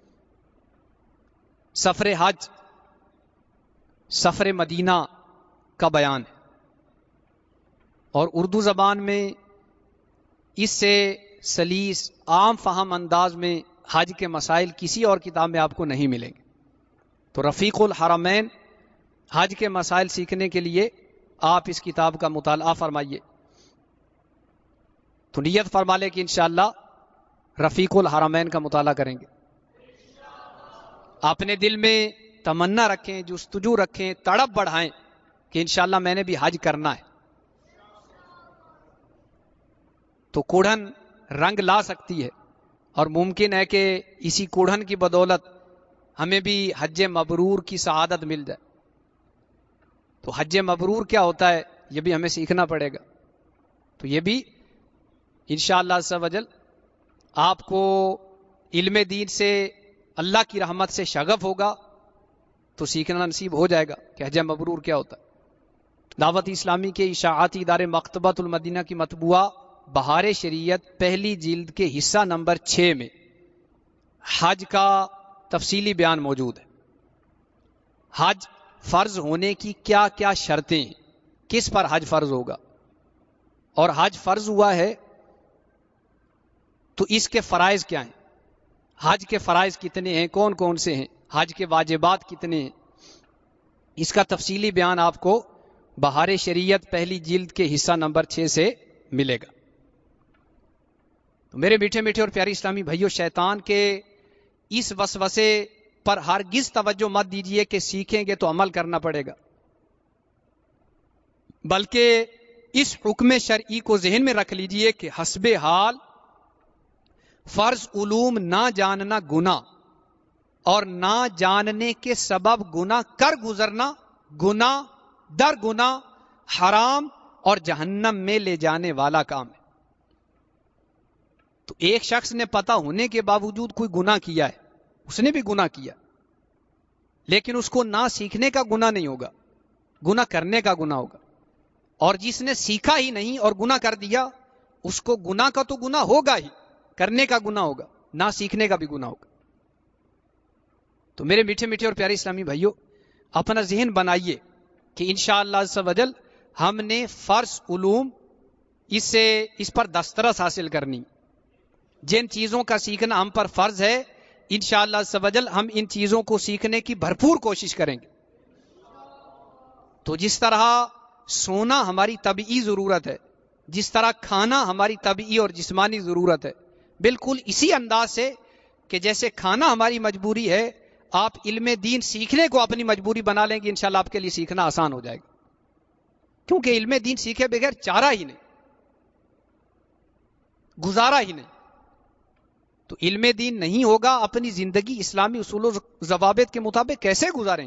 سفر حج، سفر مدینہ کا بیان ہے، اور اردو زبان میں اس سے سلیس عام فہم انداز میں حج کے مسائل کسی اور کتاب میں آپ کو نہیں ملیں گے. تو رفیق الحرمین حج کے مسائل سیکھنے کے لیے آپ اس کتاب کا مطالعہ فرمائیے. تو نیت فرما لے کہ انشاءاللہ رفیق الحرمین کا مطالعہ کریں گے. اپنے دل میں تمنا رکھیں، جستجو رکھیں، تڑپ بڑھائیں کہ انشاءاللہ میں نے بھی حج کرنا ہے. تو کوڑھن رنگ لا سکتی ہے، اور ممکن ہے کہ اسی کوڑھن کی بدولت ہمیں بھی حج مبرور کی سعادت مل جائے. تو حج مبرور کیا ہوتا ہے یہ بھی ہمیں سیکھنا پڑے گا. تو یہ بھی انشاءاللہ عز وجل آپ کو علم دین سے اللہ کی رحمت سے شغف ہوگا تو سیکھنا نصیب ہو جائے گا کہ حج مبرور کیا ہوتا ہے. دعوت اسلامی کے اشاعتی ادارے مکتبۃ المدینہ کی مطبوعہ بہار شریعت پہلی جلد کے حصہ نمبر چھ میں حج کا تفصیلی بیان موجود ہے. حج فرض ہونے کی کیا کیا شرطیں ہیں، کس پر حج فرض ہوگا، اور حج فرض ہوا ہے تو اس کے فرائض کیا ہیں، حج کے فرائض کتنے ہیں، کون کون سے ہیں، حج کے واجبات کتنے ہیں. اس کا تفصیلی بیان آپ کو بہار شریعت پہلی جلد کے حصہ نمبر چھ سے ملے گا. تو میرے میٹھے میٹھے اور پیاری اسلامی بھائیوں، شیطان کے اس وسوسے پر ہرگز توجہ مت دیجیے کہ سیکھیں گے تو عمل کرنا پڑے گا، بلکہ اس حکم شرعی کو ذہن میں رکھ لیجیے کہ حسب حال فرض علوم نہ جاننا گناہ، اور نہ جاننے کے سبب گناہ کر گزرنا گناہ در گناہ حرام اور جہنم میں لے جانے والا کام ہے. تو ایک شخص نے پتہ ہونے کے باوجود کوئی گناہ کیا ہے، اس نے بھی گناہ کیا، لیکن اس کو نہ سیکھنے کا گناہ نہیں ہوگا، گناہ کرنے کا گناہ ہوگا. اور جس نے سیکھا ہی نہیں اور گناہ کر دیا، اس کو گناہ کا تو گناہ ہوگا ہی، کرنے کا گناہ ہوگا، نہ سیکھنے کا بھی گناہ ہوگا. تو میرے میٹھے میٹھے اور پیارے اسلامی بھائیوں، اپنا ذہن بنائیے کہ انشاءاللہ عز وجل ہم نے فرض علوم اس سے اس پر دسترس حاصل کرنی. جن چیزوں کا سیکھنا ہم پر فرض ہے انشاءاللہ عز وجل ہم ان چیزوں کو سیکھنے کی بھرپور کوشش کریں گے. تو جس طرح سونا ہماری طبعی ضرورت ہے، جس طرح کھانا ہماری طبعی اور جسمانی ضرورت ہے، بالکل اسی انداز سے کہ جیسے کھانا ہماری مجبوری ہے، آپ علم دین سیکھنے کو اپنی مجبوری بنا لیں گے، انشاءاللہ آپ کے لیے سیکھنا آسان ہو جائے گا. کیونکہ علم دین سیکھے بغیر چارہ ہی نہیں، گزارا ہی نہیں. تو علم دین نہیں ہوگا، اپنی زندگی اسلامی اصول و ضوابط کے مطابق کیسے گزاریں گے؟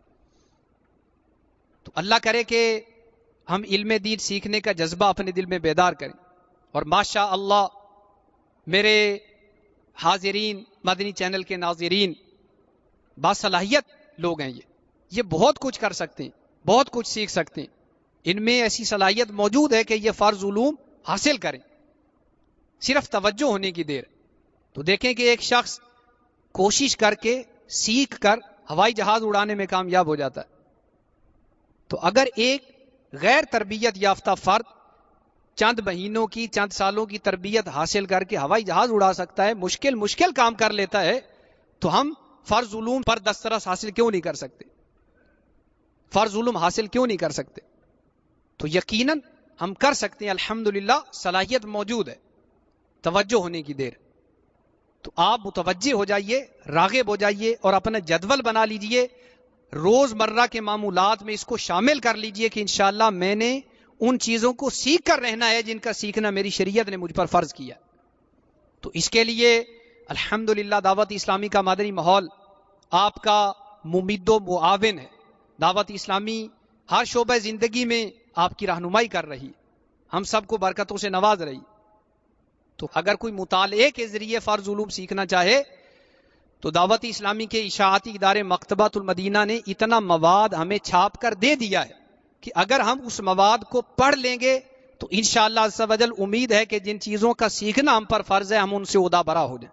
تو اللہ کرے کہ ہم علم دین سیکھنے کا جذبہ اپنے دل میں بیدار کریں. اور ماشاء اللہ میرے حاضرین، مدنی چینل کے ناظرین باصلاحیت لوگ ہیں، یہ یہ بہت کچھ کر سکتے ہیں، بہت کچھ سیکھ سکتے ہیں. ان میں ایسی صلاحیت موجود ہے کہ یہ فرض علوم حاصل کریں، صرف توجہ ہونے کی دیر۔ تو دیکھیں کہ ایک شخص کوشش کر کے سیکھ کر ہوائی جہاز اڑانے میں کامیاب ہو جاتا ہے، تو اگر ایک غیر تربیت یافتہ فرد چند مہینوں کی چند سالوں کی تربیت حاصل کر کے ہوائی جہاز اڑا سکتا ہے، مشکل مشکل کام کر لیتا ہے، تو ہم فرض علوم پر دسترس حاصل کیوں نہیں کر سکتے؟ فرض علوم حاصل کیوں نہیں کر سکتے؟ تو یقیناً ہم کر سکتے ہیں، الحمدللہ صلاحیت موجود ہے، توجہ ہونے کی دیر۔ تو آپ متوجہ ہو جائیے، راغب ہو جائیے اور اپنا جدول بنا لیجئے، روز مرہ کے معمولات میں اس کو شامل کر لیجئے کہ انشاءاللہ میں نے ان چیزوں کو سیکھ کر رہنا ہے جن کا سیکھنا میری شریعت نے مجھ پر فرض کیا۔ تو اس کے لیے الحمدللہ دعوت اسلامی کا مدنی ماحول آپ کا ممید و معاون ہے۔ دعوت اسلامی ہر شعبہ زندگی میں آپ کی رہنمائی کر رہی، ہم سب کو برکتوں سے نواز رہی۔ تو اگر کوئی مطالعے کے ذریعے فرض علوم سیکھنا چاہے تو دعوت اسلامی کے اشاعتی ادارے مکتبۃ المدینہ نے اتنا مواد ہمیں چھاپ کر دے دیا ہے کہ اگر ہم اس مواد کو پڑھ لیں گے تو انشاءاللہ عز و جل امید ہے کہ جن چیزوں کا سیکھنا ہم پر فرض ہے ہم ان سے عہدہ برا ہو جائیں۔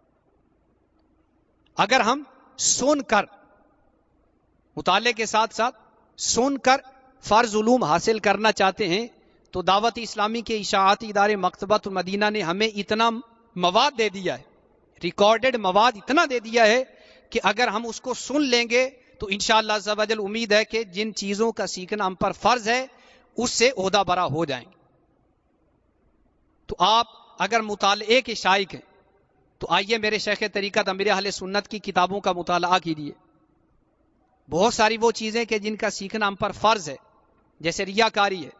اگر ہم سن کر مطالعے کے ساتھ ساتھ سن کر فرض علوم حاصل کرنا چاہتے ہیں تو دعوت اسلامی کے اشاعتی ادارے مکتبۃ المدینہ نے ہمیں اتنا مواد دے دیا ہے، ریکارڈڈ مواد اتنا دے دیا ہے کہ اگر ہم اس کو سن لیں گے تو انشاءاللہ عز و جل امید ہے کہ جن چیزوں کا سیکھنا ہم پر فرض ہے اس سے عہدہ برا ہو جائیں گے۔ تو آپ اگر مطالعے کے شائق ہیں تو آئیے میرے شیخ طریقت امیر اہل سنت کی کتابوں کا مطالعہ کیجیے۔ بہت ساری وہ چیزیں کہ جن کا سیکھنا ہم پر فرض ہے، جیسے ریاکاری ہے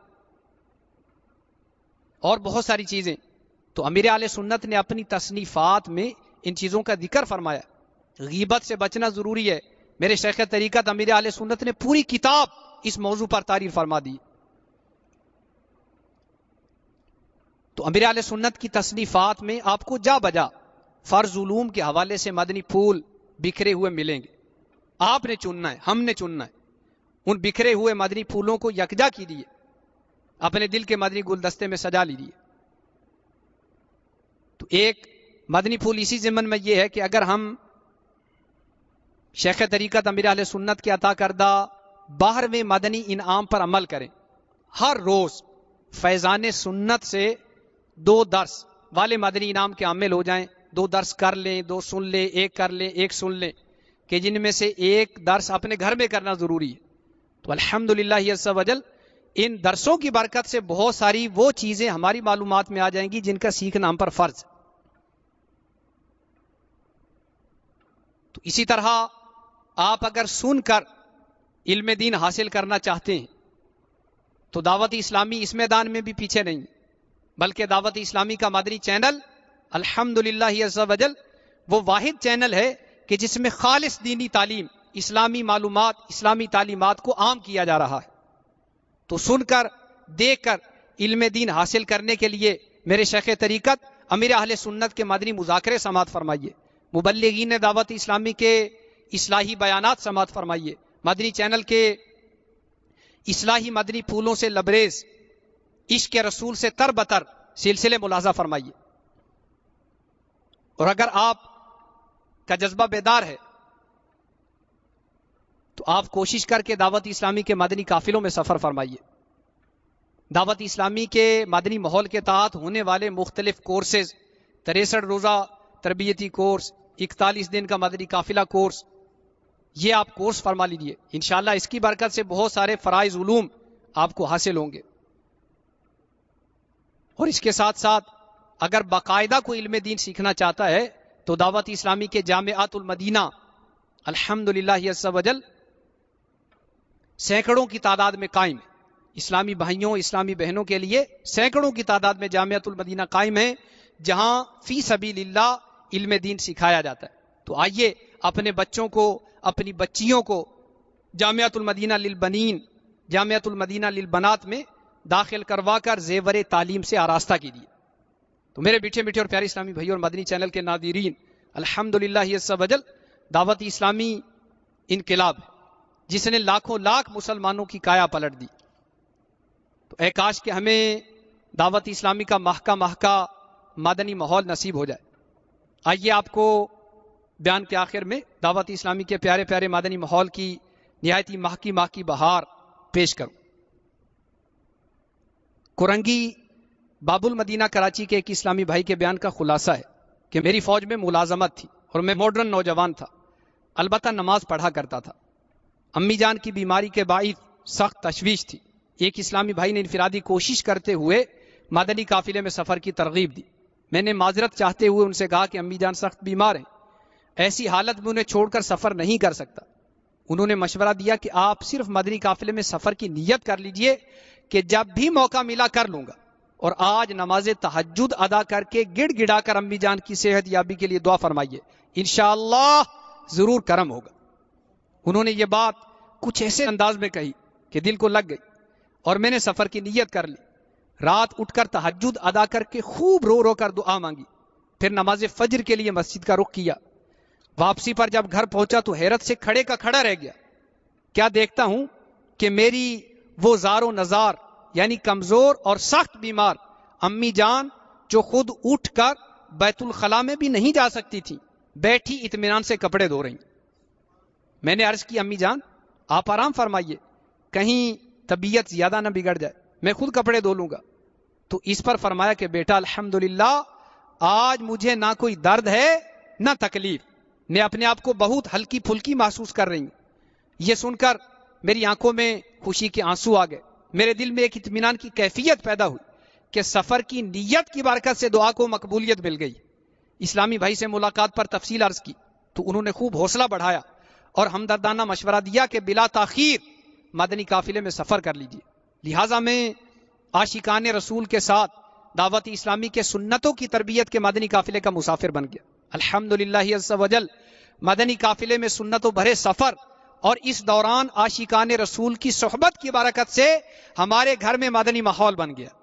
اور بہت ساری چیزیں، تو امیر اہل سنت نے اپنی تصنیفات میں ان چیزوں کا ذکر فرمایا۔ غیبت سے بچنا ضروری ہے، میرے شیخ طریقت امیر اہل سنت نے پوری کتاب اس موضوع پر تعریف فرما دی۔ تو امیر اہل سنت کی تصنیفات میں آپ کو جا بجا فرض علوم کے حوالے سے مدنی پھول بکھرے ہوئے ملیں گے، آپ نے چننا ہے، ہم نے چننا ہے۔ ان بکھرے ہوئے مدنی پھولوں کو یکجا کیجیے، اپنے دل کے مدنی گلدستے میں سجا لیجیے۔ تو ایک مدنی پھول اسی ضمن میں یہ ہے کہ اگر ہم شیخ طریقت امیر اہل سنت کے عطا کردہ بارہویں مدنی انعام پر عمل کریں، ہر روز فیضان سنت سے دو درس والے مدنی انعام کے عامل ہو جائیں، دو درس کر لیں، دو سن لیں، ایک کر لیں، ایک سن لیں، کہ جن میں سے ایک درس اپنے گھر میں کرنا ضروری ہے۔ تو الحمدللہ عز و جل ان درسوں کی برکت سے بہت ساری وہ چیزیں ہماری معلومات میں آ جائیں گی جن کا سیکھنا ہم پر فرض ہے۔ تو اسی طرح آپ اگر سن کر علم دین حاصل کرنا چاہتے ہیں تو دعوت اسلامی اس میدان میں بھی پیچھے نہیں، بلکہ دعوت اسلامی کا مدنی چینل الحمدللہ عز و جل وہ واحد چینل ہے کہ جس میں خالص دینی تعلیم، اسلامی معلومات، اسلامی تعلیمات کو عام کیا جا رہا ہے۔ تو سن کر، دیکھ کر علم دین حاصل کرنے کے لیے میرے شیخ طریقت امیر اہل سنت کے مدنی مذاکرے سماعت فرمائیے، مبلغین دعوت اسلامی کے اصلاحی بیانات سماعت فرمائیے، مدنی چینل کے اصلاحی مدنی پھولوں سے لبریز، عشق رسول سے تر بتر سلسلے ملاحظہ فرمائیے۔ اور اگر آپ کا جذبہ بیدار ہے تو آپ کوشش کر کے دعوت اسلامی کے مدنی قافلوں میں سفر فرمائیے۔ دعوت اسلامی کے مدنی ماحول کے تحت ہونے والے مختلف کورسز، تریسٹھ روزہ تربیتی کورس، اکتالیس دن کا مدنی قافلہ کورس، یہ آپ کورس فرما لیجیے، انشاءاللہ اس کی برکت سے بہت سارے فرائض علوم آپ کو حاصل ہوں گے۔ اور اس کے ساتھ ساتھ اگر باقاعدہ کوئی علم دین سیکھنا چاہتا ہے تو دعوت اسلامی کے جامعۃ المدینہ الحمدللہ عز و جل سینکڑوں کی تعداد میں قائم ہے۔ اسلامی بھائیوں، اسلامی بہنوں کے لیے سینکڑوں کی تعداد میں جامعۃ المدینہ قائم ہے جہاں فی سبیل اللہ علم دین سکھایا جاتا ہے۔ تو آئیے اپنے بچوں کو، اپنی بچیوں کو جامعۃ المدینہ للبنین، جامعۃ المدینہ للبنات میں داخل کروا کر زیور تعلیم سے آراستہ کیجیے۔ تو میرے میٹھے میٹھے اور پیارے اسلامی بھائیوں اور مدنی چینل کے ناظرین، الحمدللہ عز و جل دعوت اسلامی انقلاب ہے جس نے لاکھوں لاکھ مسلمانوں کی کایا پلٹ دی۔ تو اے کاش کہ ہمیں دعوت اسلامی کا ماہ کا ماہ کا مدنی ماحول نصیب ہو جائے. آئیے آپ کو بیان کے آخر میں دعوت اسلامی کے پیارے پیارے مدنی ماحول کی نہایتی ماہ کی ماہ کی بہار پیش کروں. کورنگی باب المدینہ کراچی کے ایک اسلامی بھائی کے بیان کا خلاصہ ہے کہ میری فوج میں ملازمت تھی اور میں ماڈرن نوجوان تھا، البتہ نماز پڑھا کرتا تھا. امی جان کی بیماری کے باعث سخت تشویش تھی. ایک اسلامی بھائی نے انفرادی کوشش کرتے ہوئے مدنی قافلے میں سفر کی ترغیب دی. میں نے معذرت چاہتے ہوئے ان سے کہا کہ امی جان سخت بیمار ہیں، ایسی حالت میں انہیں چھوڑ کر سفر نہیں کر سکتا. انہوں نے مشورہ دیا کہ آپ صرف مدنی قافلے میں سفر کی نیت کر لیجئے کہ جب بھی موقع ملا کر لوں گا، اور آج نماز تہجد ادا کر کے گڑ گڑا کر امی جان کی صحت یابی کے لیے دعا فرمائیے، انشاءاللہ ضرور کرم ہوگا. انہوں نے یہ بات کچھ ایسے انداز میں کہی کہ دل کو لگ گئی اور میں نے سفر کی نیت کر لی. رات اٹھ کر تہجد ادا کر کے خوب رو رو کر دعا مانگی، پھر نماز فجر کے لیے مسجد کا رخ کیا. واپسی پر جب گھر پہنچا تو حیرت سے کھڑے کا کھڑا رہ گیا. کیا دیکھتا ہوں کہ میری وہ زار و نزار یعنی کمزور اور سخت بیمار امی جان جو خود اٹھ کر بیت الخلاء میں بھی نہیں جا سکتی تھی، بیٹھی اطمینان سے کپڑے دھو رہی. میں نے عرض کی امی جان آپ آرام فرمائیے، کہیں طبیعت زیادہ نہ بگڑ جائے، میں خود کپڑے دھو لوں گا. تو اس پر فرمایا کہ بیٹا الحمدللہ آج مجھے نہ کوئی درد ہے نہ تکلیف، میں اپنے آپ کو بہت ہلکی پھلکی محسوس کر رہی ہوں. یہ سن کر میری آنکھوں میں خوشی کے آنسو آ گئے. میرے دل میں ایک اطمینان کی کیفیت پیدا ہوئی کہ سفر کی نیت کی برکت سے دعا کو مقبولیت مل گئی. اسلامی بھائی سے ملاقات پر تفصیل عرض کی تو انہوں نے خوب حوصلہ بڑھایا اور ہمدردانہ مشورہ دیا کہ بلا تاخیر مدنی قافلے میں سفر کر لیجیے. لہٰذا میں عاشقان رسول کے ساتھ دعوت اسلامی کے سنتوں کی تربیت کے مدنی قافلے کا مسافر بن گیا. الحمدللہ عز وجل مدنی قافلے میں سنتوں بھرے سفر اور اس دوران عاشقان رسول کی صحبت کی برکت سے ہمارے گھر میں مدنی ماحول بن گیا.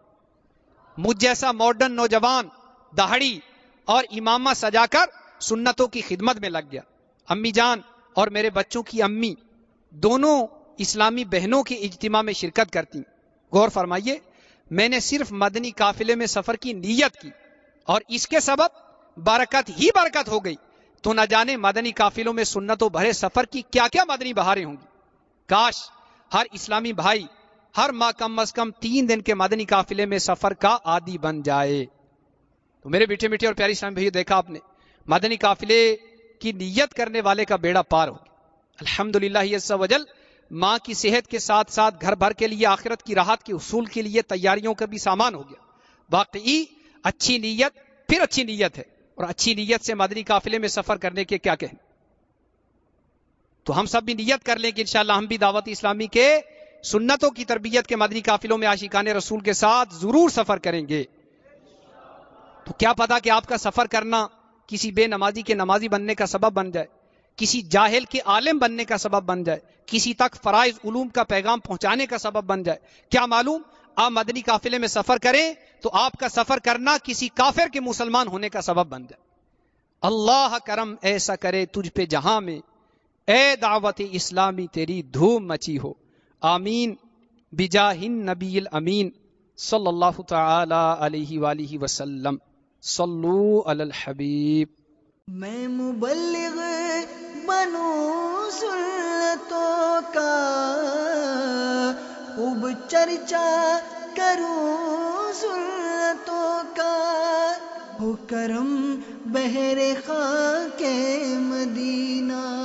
مجھ جیسا ماڈرن نوجوان داڑھی اور امامہ سجا کر سنتوں کی خدمت میں لگ گیا. امی جان اور میرے بچوں کی امی دونوں اسلامی بہنوں کے اجتماع میں شرکت کرتی. غور فرمائیے، میں نے صرف مدنی قافلے میں سفر کی نیت کی اور اس کے سبب برکت ہی برکت ہو گئی، تو نہ جانے مدنی قافلوں میں سنتوں بھرے سفر کی کیا کیا مدنی بہاریں ہوں گی. کاش ہر اسلامی بھائی ہر ماہ کم از کم تین دن کے مدنی قافلے میں سفر کا عادی بن جائے. تو میرے بیٹھے میٹھے اور پیاری اسلامی بھائی، دیکھا آپ نے مدنی قافلے کی نیت کرنے والے کا بیڑا پار ہو گیا. الحمدللہ عز وجل ماں کی صحت کے ساتھ ساتھ گھر بھر کے لیے آخرت کی راحت کے حصول کے لیے تیاریوں کا بھی سامان ہو گیا. واقعی اچھی نیت پھر اچھی نیت ہے، اور اچھی نیت سے مدنی قافلے میں سفر کرنے کے کیا کہیں. تو ہم سب بھی نیت کر لیں کہ انشاءاللہ ہم بھی دعوت اسلامی کے سنتوں کی تربیت کے مدنی قافلوں میں عاشقان رسول کے ساتھ ضرور سفر کریں گے. تو کیا پتا کہ آپ کا سفر کرنا کسی بے نمازی کے نمازی بننے کا سبب بن جائے، کسی جاہل کے عالم بننے کا سبب بن جائے، کسی تک فرائض علوم کا پیغام پہنچانے کا سبب بن جائے. کیا معلوم آپ مدنی قافلے میں سفر کریں تو آپ کا سفر کرنا کسی کافر کے مسلمان ہونے کا سبب بن جائے. اللہ کرم ایسا کرے تجھ پہ جہاں میں، اے دعوت اسلامی تیری دھوم مچی ہو. آمین بجاہ النبی الامین صلی اللہ تعالی علیہ وآلہ وسلم. صلو علی الحبیب. میں مبلغ بنوں سنتوں کا، خوب چرچا کروں سنتوں کا، ہو کرم بہر خاک مدینہ.